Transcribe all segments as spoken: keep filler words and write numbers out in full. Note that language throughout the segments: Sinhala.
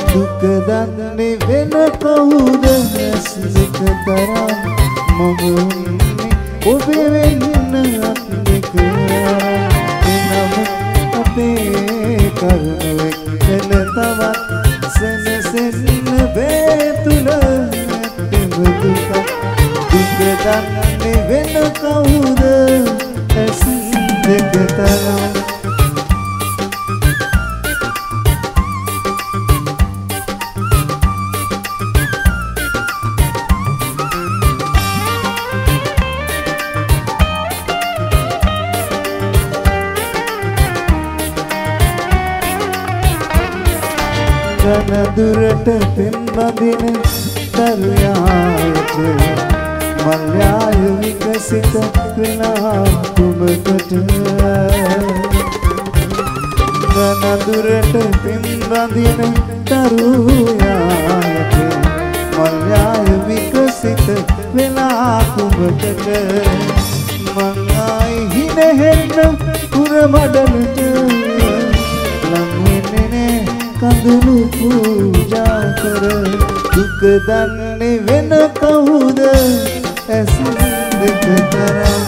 දුක දන්නේ වෙන කවුද ඇස් දෙක තරම් මම උන්නේ ඔබේ වෙන්න අත් දෙක එනම අපේ කරුණු එක්කල තවත් සැනසෙන්න බෑ තුල ඇත්තම දුක දුක දන්නේ වෙන කවුද ඇස් දෙක තරම් දුරට පෙම් බඳින දරුයාට මල්යාය විකසිත වෙලා කුමකට ගන දුරට පෙම් බඳින දරුයාට මල්යාය විකසිත වෙලා කුමකට මං ආයි හිනෙහෙන්න පුර මඩලට ලං වෙන්නේ කඳුළු පූජා කර දුක දන්නේ වෙන කවුද ඇස් දෙක තරම්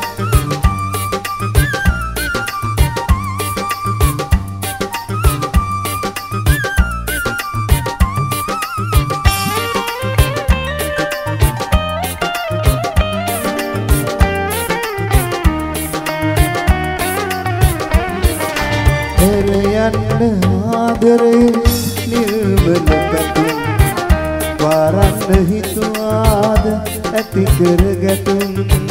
යන්න ආදරේ නිර්මල පැතුම් වරන්න හිතුවාද ඇති කර ගැටුම්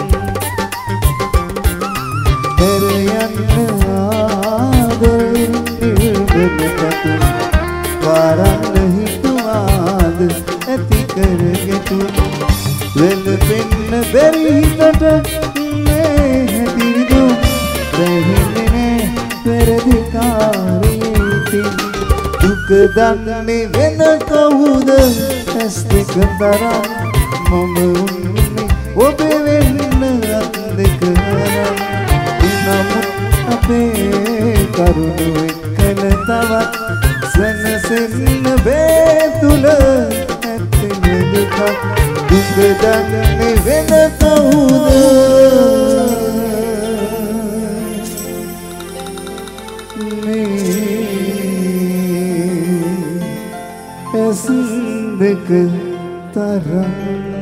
පෙර යන්න ආදරේ නිර්මල පැතුම් වරන්න හිතුවාද ඇති කර ගැටුම් වෙන පෙන්න බැරි හිතට මේ හැටිදු දෙහිනේ පෙරදිකාරීති දුක දන්නේ වෙන කවුද ඇස් දෙක තරම් මම උන්නේ ඔබේ වෙන්න අත් දෙක තරම් නමුත් අපේ කරුණු එක්කල තවත් සැනසෙන්න බෑ තුල ඇත්තම දුක දුක දන්නේ වෙන කවුද ඇස් දෙක තරම්